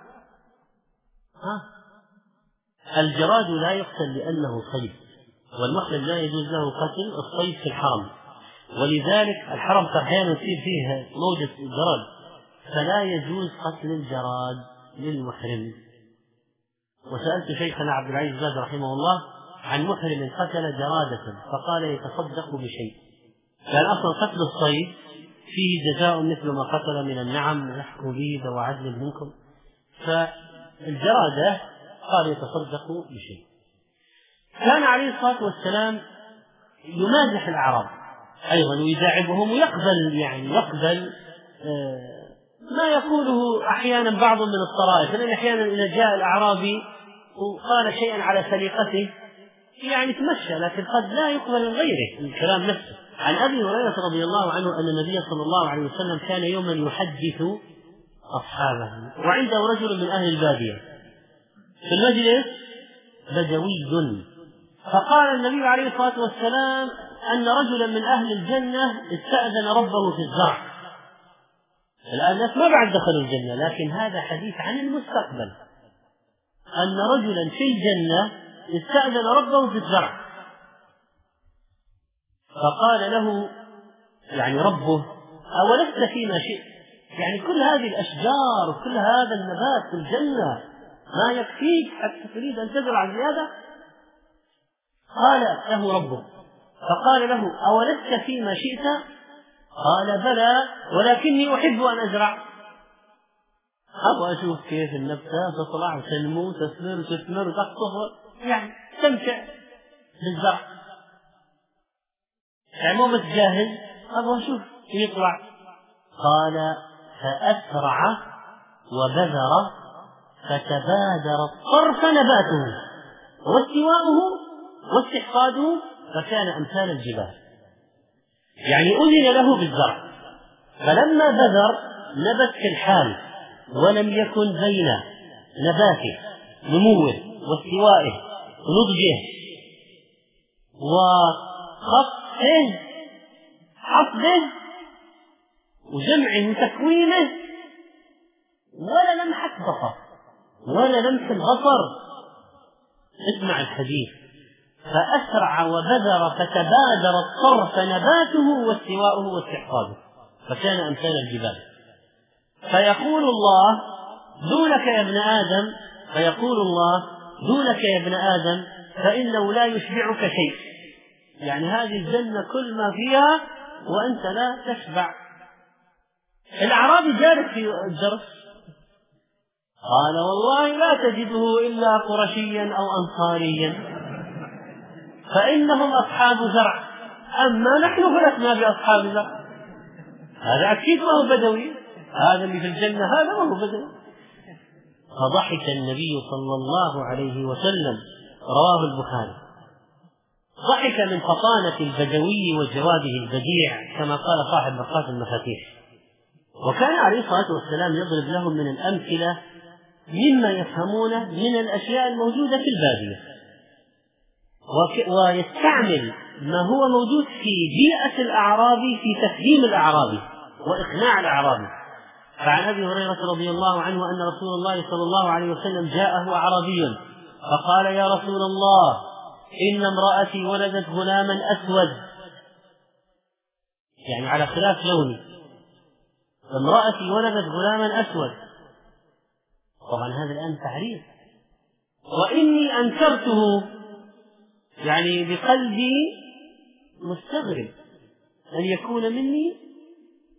الجراد لا يقتل لأنه صيد والمحرم لا يجوز له قتل الصيد في الحرم ولذلك الحرم أحيانا يصير فيه موجة الجراد فلا يجوز قتل الجراد للمحرم. وسألت شيخنا عبد العزيز باز رحمه الله عن محرم قتل جرادة فقال يتصدق بشيء كان أصلا قتل الصيد فيه جزاء مثل ما قتل من النعم يحكم به ذو عدل منكم فالجرادة قال يتصدق بشيء. كان عليه الصلاة والسلام يمازح الأعراب أيضا ويداعبهم ويقبل يقبل ما يقوله أحيانا بعض من الطرائف لأن أحيانا إذا جاء الأعرابي وقال شيئا على سليقته تمشى لكن قد لا يقبل من غيره الكلام نفسه. عن أبي هريرة رضي الله عنه أن النبي صلى الله عليه وسلم كان يوما يحدث أصحابه وعنده رجل من أهل البادية في المجلس بدوي فقال النبي عليه الصلاة والسلام أن رجلا من أهل الجنة استأذن ربه في الزرع. الآن الناس ما بعد دخلوا الجنة لكن هذا حديث عن المستقبل أن رجلا في الجنة استأذن ربه في الزرع فقال له ربه أولست فيما شئت كل هذه الأشجار وكل هذا النبات في الجنة ما يكفيك حتى تريد أن تزرع زيادة؟ قال له ربه فقال له أولست فيما شئت؟ قال بلى ولكني أحب أن أزرع أبغى أشوف كيف النبتة تطلع وتنمو تثمر وتخطف تستمتع بالزرع مو متجاهز أبغى أشوف يطلع. قال فأسرع وبذر فتبادر الطرف نباته واستواؤه واستحقاده فكان أمثال الجبال أذن له بالزرع فلما بذر نبت في الحال ولم يكن بين نباته نموه واستوائه ونضجه وخطه حصده وجمعه وتكوينه ولا لمحة بصر ولا لمح البصر. اسمع الحديث فأسرع وبذر فتبادر الطرف نباته واستواؤه واستحقاده فكان أمثال الجبال. فيقول الله دونك يا ابن آدم فيقول الله دونك يا ابن آدم فإنه لا يشبعك شيء هذه الجنة كل ما فيها وأنت لا تشبع. الأعرابي جالس في الدرس قال والله لا تجده إلا قرشيا أو أنصاريا فإنهم أصحاب زرع أما نحن فلسنا بأصحاب زرع. هذا أكيد ما هو بدوي هذا اللي في الجنة هذا ما هو بدوي. فضحك النبي صلى الله عليه وسلم رواه البخاري ضحك من فطانة البدوي وجواده البديع كما قال صاحب مرقاة المفاتيح. وكان عليه الصلاة والسلام يضرب لهم من الأمثلة مما يفهمونه من الأشياء الموجودة في البادية ويستعمل ما هو موجود في بيئة الأعرابي في تفهيم الأعرابي وإقناع الأعرابي. فعن أبي هريرة رضي الله عنه أن رسول الله صلى الله عليه وسلم جاءه أعرابي فقال يا رسول الله إن امرأتي ولدت غلاما أسود على خلاف لوني امرأتي ولدت غلاما أسود. طبعا هذا الآن تعريف وإني أنكرته بقلبي مستغرب أن يكون مني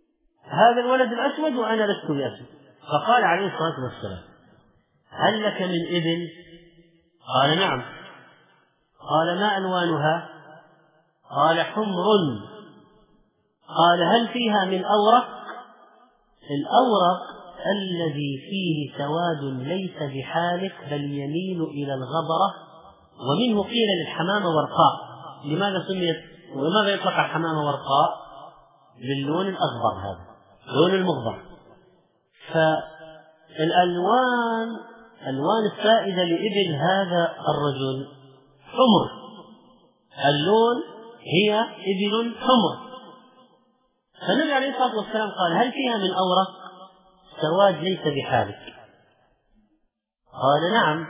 هذا الولد الأسود وأنا لست بأسود. فقال عليه الصلاة والسلام: هل لك من إبل؟ قال: نعم. قال: ما ألوانها؟ قال: حمر. قال: هل فيها من أورق؟ الأورق الذي فيه سواد ليس بحالك بل يميل إلى الغبرة، ومنه قيل للحمامة ورقاء. لماذا سميت ولماذا يطلق الحمامة ورقاء؟ باللون الأخضر، هذا لون المغبر. فالألوان ألوان السائدة لإبل هذا الرجل حمر، اللون هي إبل حمر. فالنبي عليه الصلاة والسلام قال: هل فيها من أورق؟ سواد ليس بحالك. قال: نعم.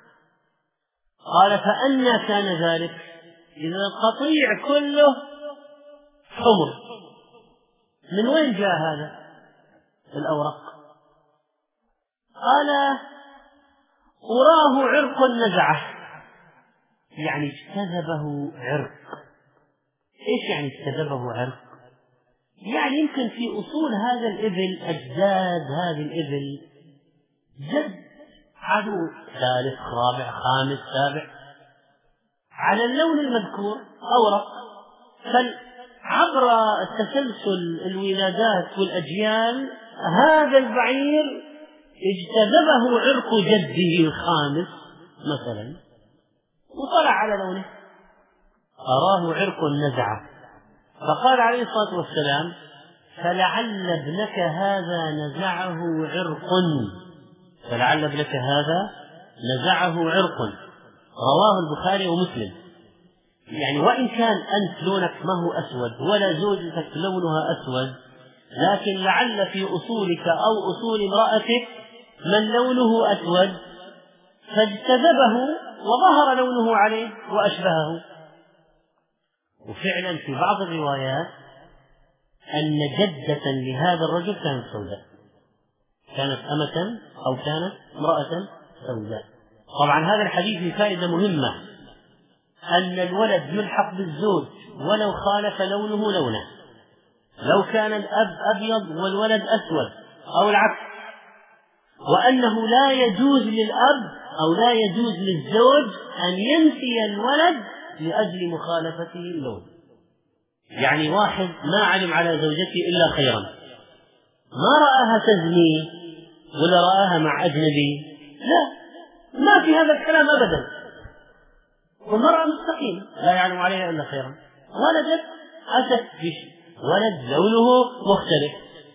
قال: فأنى كان ذلك؟ إذا القطيع كله حمر، من وين جاء هذا الأورق؟ قال: أراه عرق نزعه، يعني اجتذبه عرق. إيش يعني اجتذبه عرق؟ يعني يمكن في أصول هذا الإبل، أجداد هذه الإبل، جد عدو ثالث رابع خامس سابع على اللون المذكور أورق. فعبر تسلسل الولادات والأجيال هذا البعير اجتذبه عرق جده الخامس مثلا وطلع على لونه، أراه عرق نزعه. فقال عليه الصلاة والسلام: فلعل ابنك هذا نزعه عرق، فلعل ابنك هذا نزعه عرق. رواه البخاري ومسلم. يعني وإن كان أنت لونك ما هو أسود ولا زوجتك لونها أسود، لكن لعل في أصولك أو أصول امرأتك من لونه أسود فاجتذبه وظهر لونه عليه وأشبهه. وفعلا في بعض الروايات أن جدة لهذا الرجل كانت سوداء، كانت أمة أو كانت امرأة سوداء. طبعا هذا الحديث فيه فائدة مهمة، أن الولد ملحق بالزوج ولو خالف لونه لونه، لو كان الأب أبيض والولد أسود أو العكس، وأنه لا يجوز للأب أو لا يجوز للزوج أن ينفي الولد لأجل مخالفته اللون. يعني واحد ما علم على زوجته إلا خيرا، ما رآها تزني ولا رآها مع أجنبي، لا، ما في هذا الكلام أبدا، والمرأة مستقيمة لا يعلم عليها إلا خيرا، ولدت أتت ولد لونه مختلف،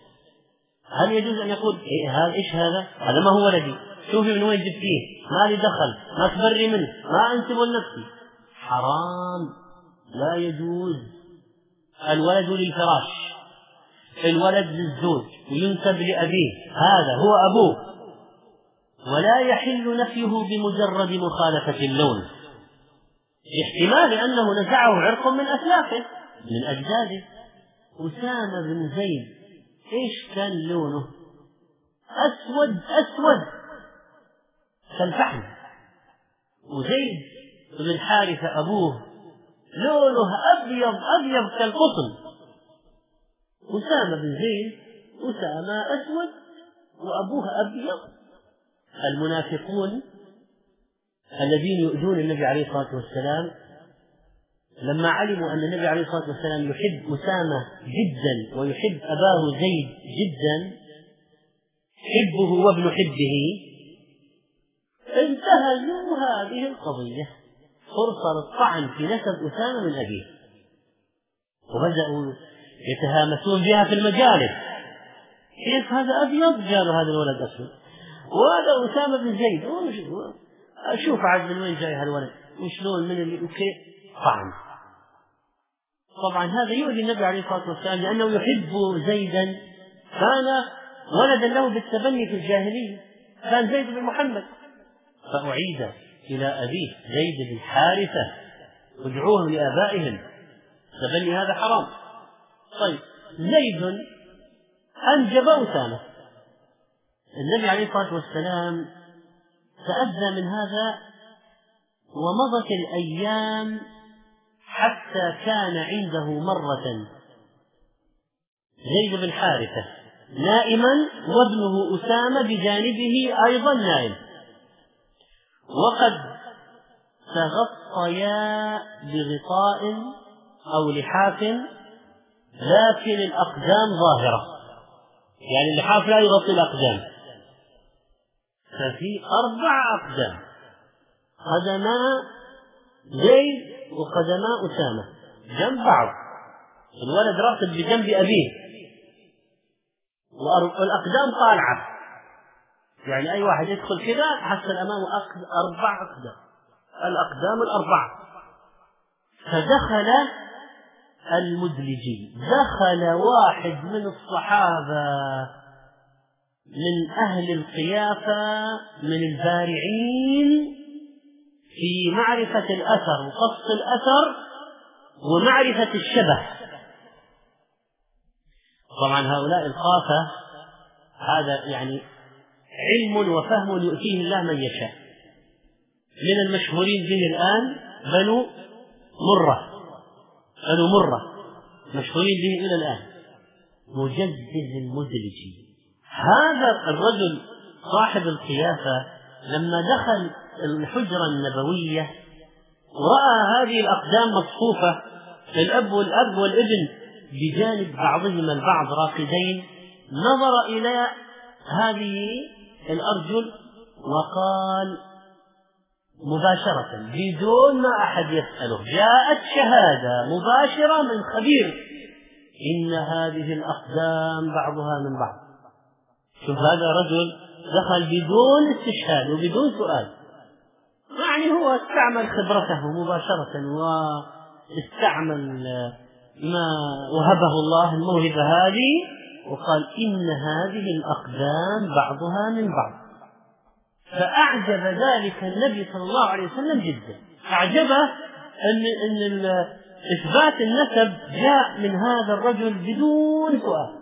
هل يجوز أن يقول إيش هذا ما هو ولدي، شوفي من وين جبتيه، ما لي دخل، ما تبري منه، ما أنسب لنفسي؟ حرام، لا يجوز. الولد للفراش، الولد للزوج وينسب لأبيه، هذا هو أبوه، ولا يحل نفيه بمجرد مخالفة اللون. احتمال أنه نزعه عرق من أسلافه من أجداده. أسامة بن زيد إيش كان لونه؟ أسود كالفحم. وزيد بن حارثة أبوه لونه أبيض كالقطن. أسامة بن زيد أسامة أسود وأبوه أبيض. المنافقون الذين يؤذون النبي عليه الصلاة والسلام لما علموا أن النبي عليه الصلاة والسلام يحب أسامة جدا ويحب أباه زيد جدا، حبه وابن حبه، انتهزوا هذه القضية فرصة للطعن في نسب أسامة من أبيه، وبدأوا يتهامسون بها في المجالس. كيف هذا أبيض قالوا هذا الولد أسود، وهذا أسامة بن زيد، أشوف عاد من وين جاي هالولد وشلون من اللي وكيف طعن. طبعا هذا يؤذي النبي عليه الصلاة والسلام لأنه يحب زيدا، كان ولدا له بالتبني في الجاهلية، كان زيد بن محمد، فأعيد إلى أبيه زيد بن حارثة، ادعوهم لآبائهم، تبني هذا حرام. طيب زيد أنجب أسامة، النبي عليه الصلاة والسلام تأذى من هذا، ومضت الأيام حتى كان عنده مرة زيد بن حارثة نائما وابنه أسامة بجانبه أيضا نائم، وقد تغطيا بغطاء أو لحاف لكن الأقدام ظاهرة، يعني اللحاف لا يغطي الأقدام، ففي 4 أقدام، قدما زيد وقدما أسامة جنب بعض، الولد راكب بجنب أبيه والأقدام طالعة، يعني أي واحد يدخل كذا حتى أمامه 4 أقدام، الأقدام 4. فدخل المدلجي، دخل واحد من الصحابة من أهل القيافة من البارعين في معرفة الأثر وقص الأثر ومعرفة الشبه. طبعا هؤلاء القافة هذا يعني علم وفهم يؤتيه الله من يشاء. من المشهورين به الآن بنو مرة مشهورين به إلى الآن، مجدد المدلجي. هذا الرجل صاحب القيافة لما دخل الحجرة النبوية ورأى هذه الأقدام مصفوفة، الأب والابن بجانب بعضهما البعض راقدين، نظر إلى هذه الأرجل وقال مباشرة بدون ما أحد يسأله، جاءت شهادة مباشرة من خبير إن هذه الأقدام بعضها من بعض. شوف هذا رجل دخل بدون استشهاد وبدون سؤال، يعني هو استعمل خبرته مباشرة واستعمل ما وهبه الله الموهبة هذه، وقال إن هذه الأقدام بعضها من بعض. فأعجب ذلك النبي صلى الله عليه وسلم جدا، أعجبه أن إثبات النسب جاء من هذا الرجل بدون سؤال.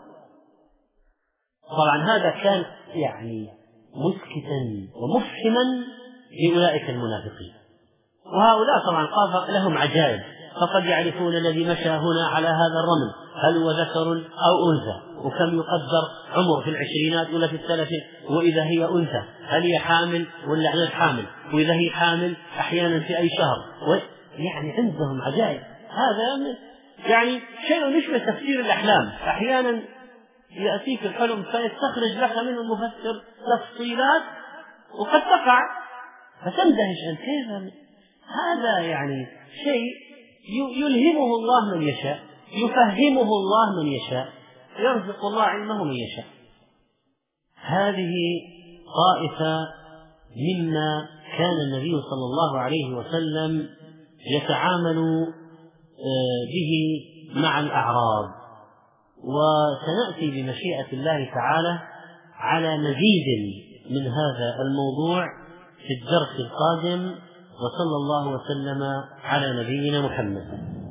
طبعا هذا كان يعني مسكتا ومفهما لأولئك المنافقين، وهؤلاء طبعا قال لهم عجائب، فقد يعرفون الذي مشى هنا على هذا الرمل هل هو ذكر أو أنثى، وكم يقدر عمر في العشرينات ولا في الثلاثين، وإذا هي أنثى هل هي حامل ولا غير حامل، وإذا هي حامل أحيانا في أي شهر، يعني عندهم عجائب. هذا يعني شيء يشبه تفسير الأحلام، أحيانا يأتيك الحلم فيستخرج لك منه المفسر تفصيلات وقد تقع فتندهش أن كيف هذا، يعني شيء يلهمه الله من يشاء، يفهمه الله من يشاء، يرزق الله علمه من يشاء. هذه طائفة مما كان النبي صلى الله عليه وسلم يتعامل به مع الأعراب، وسنأتي بمشيئة الله تعالى على مزيد من هذا الموضوع في الدرس القادم، وصلى الله وسلم على نبينا محمد.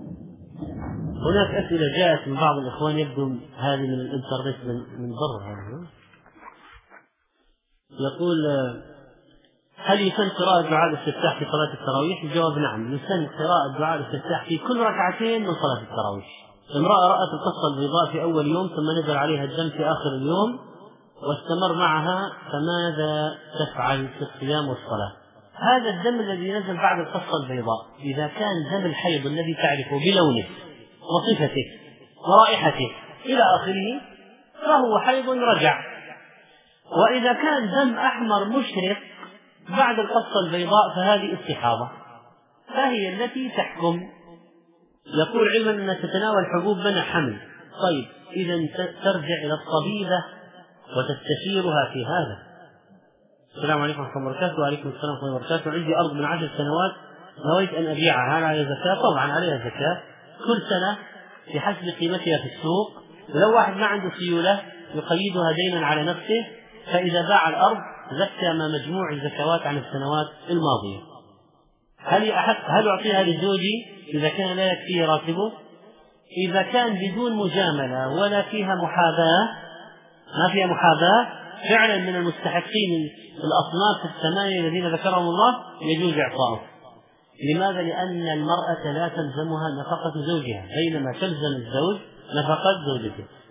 هناك أسئلة جاءت من بعض الإخوان، يبدو هذه من الإنترنت من برا. يقول هل يسن قراءة دعاء الاستفتاح في صلاة التراويح؟ الجواب نعم، يسن قراءة دعاء الاستفتاح في كل ركعتين من صلاة التراويح. امرأة رأت القصة البيضاء في أول يوم ثم نزل عليها الدم في آخر اليوم واستمر معها، فماذا تفعل في الصيام والصلاة؟ هذا الدم الذي نزل بعد القصة البيضاء إذا كان دم الحيض الذي تعرفه بلونه وصفته ورائحته إلى آخره فهو حيض رجع، وإذا كان دم أحمر مشرق بعد القصة البيضاء فهذه استحاضة، فهي التي تحكم. يقول علما أنها تتناول حبوب منع حمل، طيب إذا ترجع إلى الطبيبة وتستشيرها في هذا. السلام عليكم ورحمة الله وبركاته. وعليكم السلام ورحمة الله وبركاته. عندي أرض من 10 سنوات نويت أن أبيعها، هل عليها زكاة؟ طبعا عليها زكاة كل سنة بحسب قيمتها في السوق، ولو واحد ما عنده سيولة يقيدها دينا على نفسه، فإذا باع الأرض زكى ما مجموع الزكوات عن السنوات الماضية. هل أعطيها لزوجي إذا كان لا يكفيه راتبه؟ إذا كان بدون مجاملة ولا فيها محاباة، ما فيها محاباة فعلا من المستحقين الأصناف الثمانية الذين ذكرهم الله يجوز إعطاؤه. لماذا؟ لأن المرأة لا تلزمها نفقة زوجها بينما تلزم الزوج نفقة زوجته،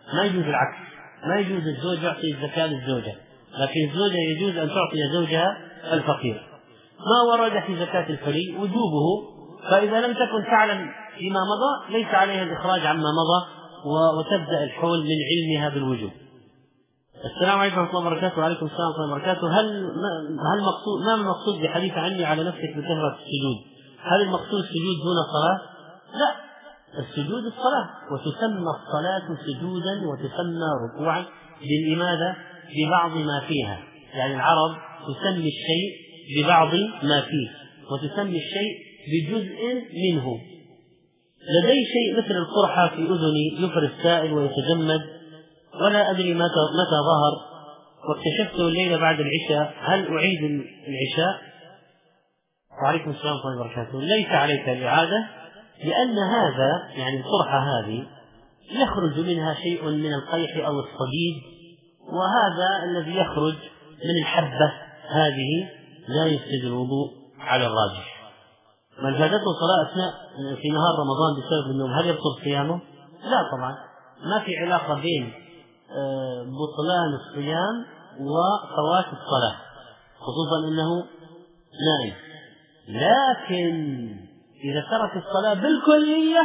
ما يجوز العكس، ما يجوز الزوج يعطي الزكاة للزوجة، لكن الزوجة يجوز أن تعطي زوجها الفقير. ما ورد في زكاة الفري وجوبه، فإذا لم تكن تعلم فيما مضى ليس عليها الإخراج عما مضى وتبدأ الحول من علمها بالوجوب. السلام عليكم ورحمة الله وبركاته. وعليكم السلام ورحمة الله وبركاته. ما المقصود بحديث عني على نفسك بكثرة السجود؟ هل المقصود السجود دون صلاة؟ لا، السجود الصلاة، وتسمى الصلاة سجودا وتسمى ركوعا لماذا؟ ببعض ما فيها، يعني العرب تسمي الشيء ببعض ما فيه وتسمي الشيء بجزء منه. لدي شيء مثل القرحة في أذني يفر السائل ويتجمد ولا أدري متى ظهر، واكتشفته الليلة بعد العشاء، هل أعيد العشاء؟ وعليكم السلام ورحمة الله وبركاته. ليس عليك الإعادة، لأن هذا يعني القرحة هذه يخرج منها شيء من القيح أو الصديد، وهذا الذي يخرج من الحبة هذه لا يفسد الوضوء على الراجح. من فاتته صلاة أثناء في نهار رمضان بسبب النوم هل يبطل صيامه؟ لا طبعا، ما في علاقة بين بطلان الصيام وفوات الصلاة، خصوصا أنه نائم. لكن إذا ترك الصلاة بالكلية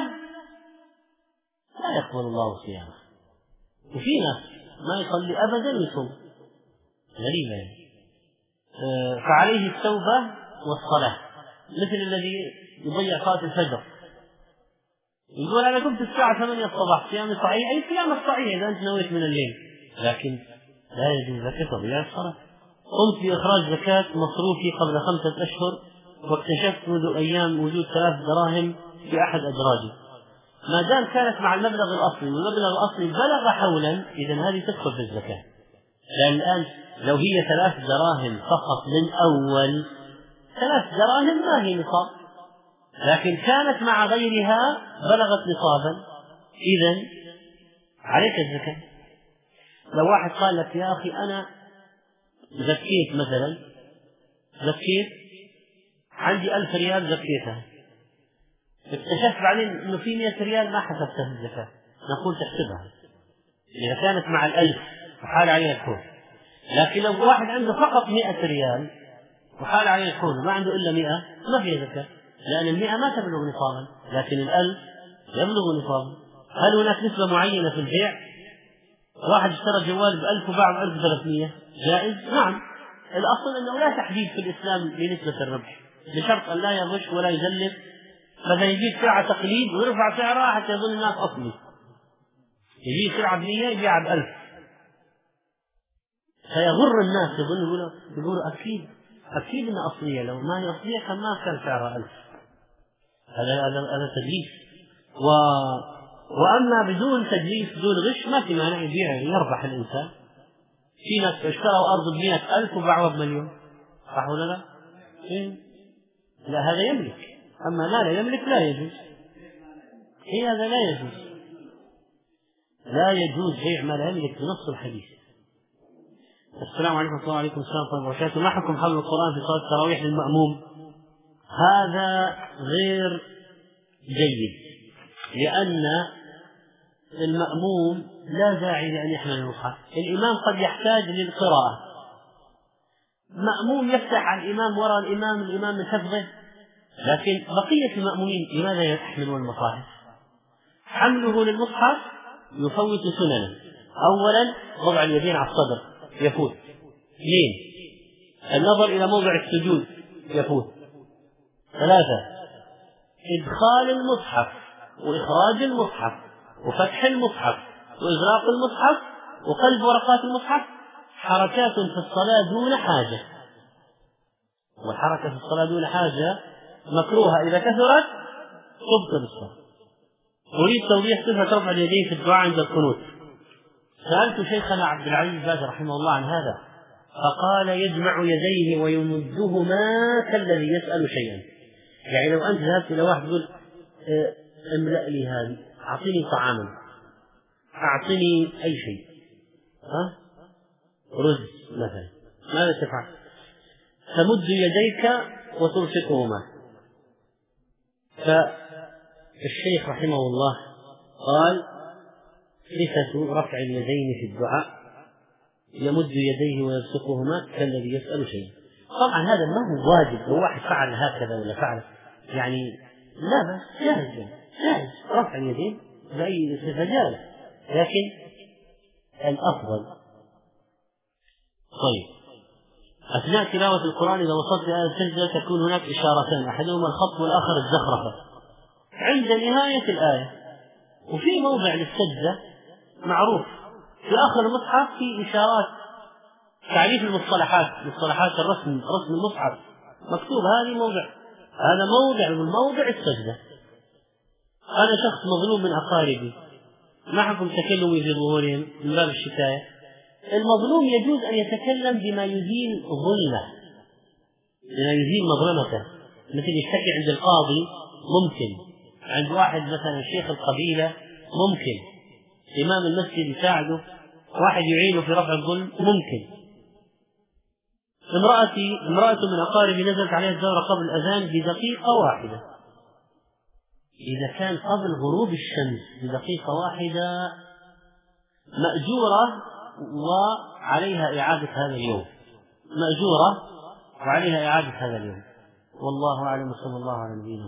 لا يقبل الله صيامه. وفي ناس ما يصلي أبدا يصوم، غريبة يعني. فعليه التوبة والصلاة، مثل الذي يضيع صلاة الفجر يقول أنا قمت الساعة 8 الصباح، صيامي صحيح، أي صيام الصحيح إذا أنت نويت من الليل، لكن لا يجوز لك تضييع الصلاة. قمت بإخراج زكاة مصروفي قبل 5 أشهر واكتشفت منذ أيام وجود 3 دراهم في أحد أدراجي، ما دام كانت مع المبلغ الأصلي والمبلغ الأصلي بلغ حولا إذن هذه تدخل في الزكاة، لأن الآن لو هي 3 دراهم فقط من أول 3 دراهم ما هي نصاب، لكن كانت مع غيرها بلغت نصابا، إذن عليك الزكاة. لو واحد قال لك يا أخي أنا زكيت مثلا، زكيت عندي 1000 ريال زكيتها، اكتشفت بعدين انه في 100 ريال ما حسبتها الزكاة، نقول تحسبها إذا كانت مع 1000 وحال عليها الحول. لكن لو واحد عنده فقط 100 ريال وحال عليه الحول ما عنده إلا 100 ما فيها زكاة، لأن 100 ما تبلغ نصابا، لكن 1000 يبلغ نصابا. هل هناك نسبة معينة في البيع؟ واحد اشترى جوال ب1000 وباع ب1300 جائز؟ نعم. الأصل أنه لا تحديد في الإسلام لنسبة الربح، بشرط أن لا يغش ولا يزلف، مثلا يجيب سلعة تقليد ويرفع سعرها حتى يظن الناس أصلي، يجيب سلعة ب100 يبيعها ب1000 فيغر الناس، يقولوا أكيد إنها أصلية، لو ما هي أصلية كان ما كان سعرها 1000. هذا تدليس. وأما بدون تدليس بدون غش ما في مانع يبيع يربح الإنسان. في ناس اشتروا أرض ب100,000 وباعوها ب1,000,000، صح ولا لا؟ لا هذا يملك، أما لا يملك لا يجوز، هذا لا يجوز بيع ما لا يملك بنص الحديث. السلام عليكم ورحمة الله وبركاته. ما حكم حمل القرآن في صلاة التراويح للمأموم؟ هذا غير جيد، لأن المأموم لا داعي لأن يحمل المصحف، الإمام قد يحتاج للقراءة، مأموم يفتح على الإمام وراء الإمام من حفظه، لكن بقية المأمومين لماذا يحملون المصاحف؟ حمله للمصحف يفوت سننه. أولا وضع اليدين على الصدر يفوت، 2 النظر إلى موضع السجود يفوت، 3 إدخال المصحف وإخراج المصحف وفتح المصحف وإغلاق المصحف وقلب ورقات المصحف حركات في الصلاة دون حاجة، والحركة في الصلاة دون حاجة مكروهة إذا كثرت تبطل الصلاة. أريد توضيح كيف ترفع اليدين في الدعاء عند القنوت. سألت شيخنا عبد العزيز باز رحمه الله عن هذا فقال يجمع يديه ويمدهما كالذي يسأل شيئا، يعني لو أنت ذهبت إلى واحد تقول املأ لي هذه، أعطني طعاما، أعطني أي شيء، رز مثلا، ماذا تفعل؟ تمد يديك وترفقهما. فالشيخ رحمه الله قال صفة رفع اليدين في الدعاء يمد يديه ويبسطهما كالذي يسأل شيئا. طبعا هذا ما هو واجب، لو واحد فعل هكذا ولا فعل يعني لا بس جائز رفع اليدين بأي صفة جائز، لكن الأفضل. طيب، أثناء تلاوة القرآن إذا وصلت إلى السجدة تكون هناك إشارتان، أحدهما الخط والآخر الزخرفة عند نهاية الآية، وفي موضع للسجدة معروف في آخر المصحف في إشارات تعريف المصطلحات، مصطلحات رسم المصحف مكتوب هذا موضع من موضع السجدة. أنا شخص مظلوم من أقاربي، ما حكم تكلمي في ظهورهم من باب الشكاية؟ المظلوم يجوز أن يتكلم بما يزيل ظلمه، بما يزيل مظلمته، مثل يشتكي عند القاضي ممكن، عند واحد مثلا شيخ القبيلة ممكن، إمام المسجد يساعده، واحد يعينه في رفع الظلم ممكن. امرأة من أقاربي نزلت عليها الدورة قبل الأذان بدقيقة واحدة، إذا كان قبل غروب الشمس بدقيقة واحدة مأجورة وعليها إعادة هذا اليوم، والله أعلم. صلى الله عليه وسلم.